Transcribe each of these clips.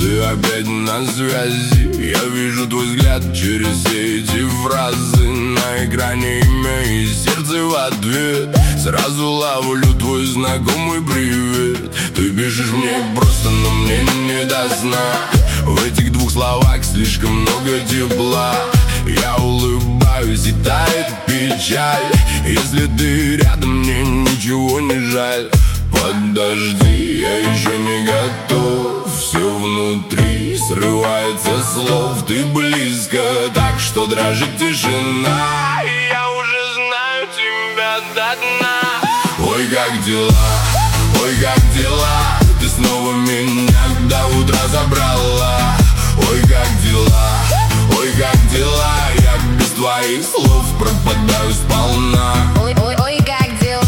ты опять на связи. Я вижу твой взгляд через все эти фразы. На экране имя и сердце в ответ. Сразу ловлю твой знакомый привет. Ты пишешь мне просто, но мне не до сна. В этих двух словах слишком много тепла. Я улыбаюсь и тает печаль. Если ты рядом, мне ничего не жаль. Подожди, я еще не готов. Все внутри срывается с слов. Ты близко, так что дрожит тишина. И я уже знаю тебя до дна. Ой, как дела, ой, как дела. Ты снова меня до утра забрала. Ой, как дела, ой, как дела. Я без твоих слов пропадаю сполна. Ой, ой, ой, как дела.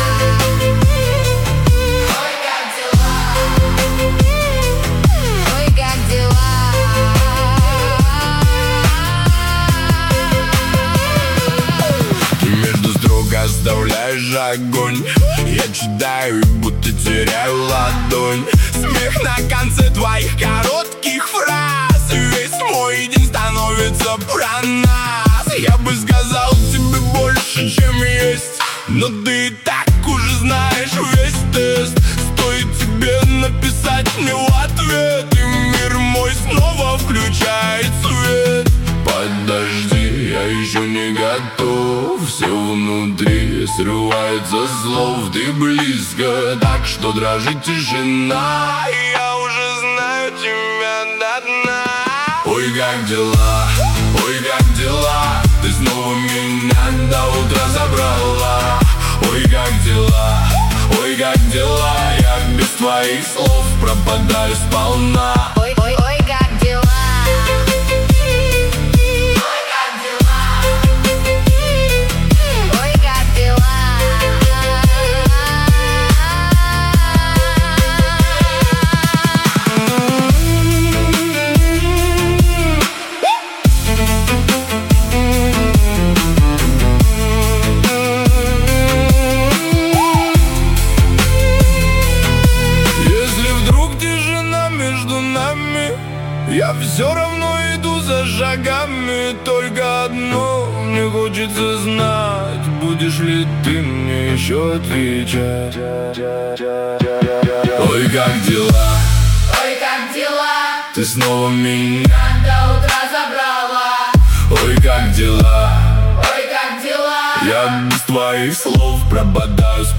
Ой, как дела. Ой, как дела. Между строк оставляешь огонь. Я читаю и будто теряю ладонь. Смех на конце твоих коротких фраз. Весь мой день становится про нас. Я бы сказал тебе больше, чем есть, но ты и так уже знаешь весь тест. Стоит тебе написать мне в ответ, и мир мой снова включает свет. Подожди, я еще не готов. Все внутри срывается с слов. Ты близко, так что дрожит тишина. И я уже знаю тебя до дна. Ой, как дела, ой, как дела. Ты снова меня до утра забрала. Ой, как дела, ой, как дела. Я без твоих слов пропадаю сполна. Ой, ой, ой, как дела. Ой, как дела. Ой, как дела. Если вдруг тишина между нами, я все равно иду за шагами. Только одно мне хочется знать: будешь ли ты мне еще отвечать? Ой, как дела, Ой, как дела. ты снова меня. До утра забрала. Ой, как дела, Ой, как дела. я без твоих слов пропадаю